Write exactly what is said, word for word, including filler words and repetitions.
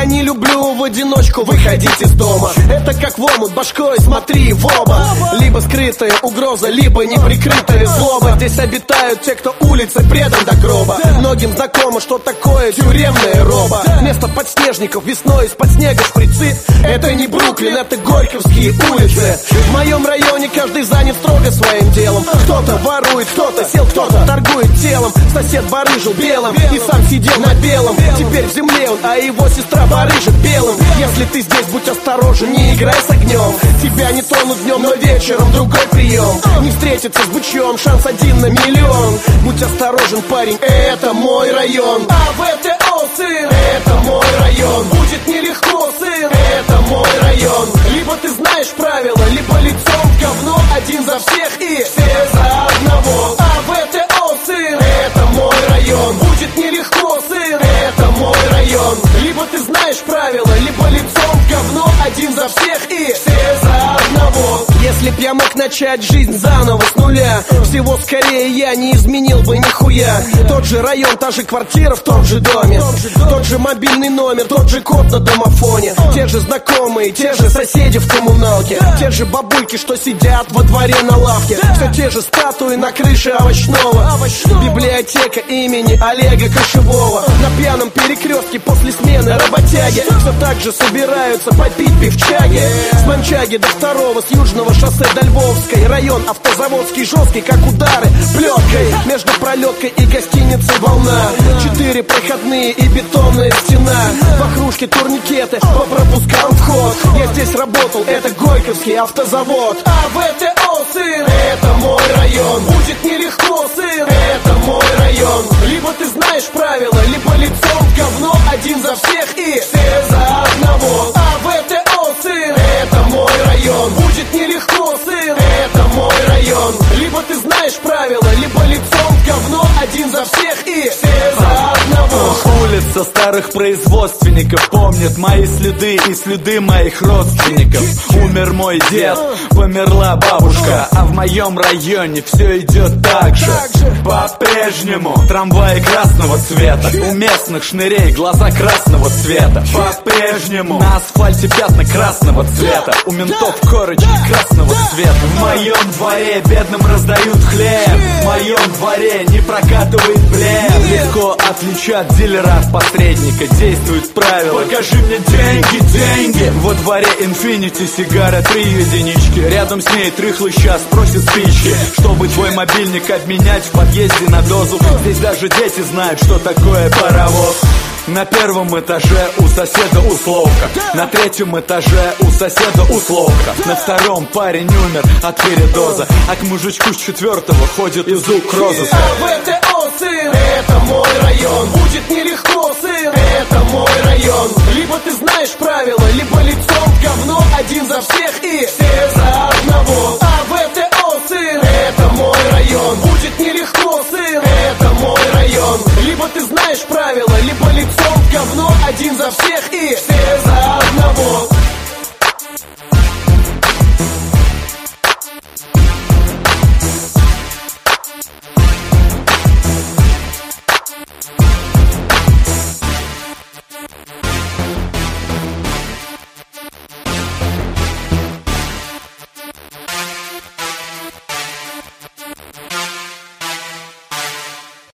Я не люблю в одиночку выходить из дома. Это как в омут башкой, смотри в оба. Либо скрытая угроза, либо неприкрытая злоба. Здесь обитают те, кто улицы предан до гроба. Многим знакомо, что такое тюремная роба. Вместо подснежников весной из-под снега шприцы. Это не Бруклин, это Горьковские улицы. В моем районе каждый занят строго своим делом. Кто-то ворует, кто-то сел, кто-то торгует телом. Сосед барыжил белым и сам сидел на белом. Теперь в земле он, а его сестра барыжит белым. Если ты здесь, будь осторожен, не играй с огнем. Тебя не тронут днем, но вечером другой прием. Не встретиться с бычьем, шанс один на миллион. Будь осторожен, парень, это мой район. А в это о, сын, это мой район. Будет нелегко, сын, это мой район. Либо ты знаешь правила, либо лицом в говно. Один за всех и все за одного. А в это о, сын, это мой район. Будет нелегко, сын, это мой район. Либо ты знаешь правила, либо лицом в говно. Один за всех и все за одного. Если б я мог начать жизнь заново с нуля, всего скорее я не изменил бы нихуя. Тот же район, та же квартира в том же доме, тот же мобильный номер, тот же код на домофоне. Те же знакомые, те же соседи в коммуналке, те же бабульки, что сидят во дворе на лавке. Все те же статуи на крыше овощного. Библиотека имени Олега Кошевого. На пьяном перекрестке после смены работяги все так же собираются попить пивчаги. С Манчаги до второго, с южного шоссе до Львовской. Район автозаводский, жесткий, как удары плеткой. Между пролеткой и гостиницей волна. Четыре проходные и бетонная стена. Вокружки, турникеты, по пропускам вход. Я здесь работал, это Горьковский автозавод. А в это о, сын, это мой район. Будет нелегко, сын, это мой район. Либо ты знаешь правила, либо лицом в говно. Один за всех и все за одного. А в это о, сын, это мой район. Будет нелегко, сын, это мой район. Либо ты знаешь правила, либо лицом в говно. Один за всех и все за одного. Улица старых производственников помнит мои следы и следы моих родственников. Умер мой дед, померла бабушка, а в моем районе все идет так же. По-прежнему трамваи красного цвета, у местных шнырей глаза красного цвета. По-прежнему на асфальте пятна красного цвета, у ментов корочки красного цвета. В моем дворе бедным раздают хлеб, в моем дворе не прокатывает блеф. Легко отличать дилера от посредника, действует правило: покажи мне деньги, деньги. Во дворе Infinity сигара три единички, рядом с ней трыхлый сейчас просит спички, чтобы твой мобильник обменять в подъезде на дозу. Здесь даже дети знают, что такое паровоз. На первом этаже у соседа условка, на третьем этаже у соседа условка, на втором парень умер от передоза, а к мужичку с четвертого ходит из ук розыск. А в это о, сын, это мой район. Будет нелегко, сын, это мой район. Либо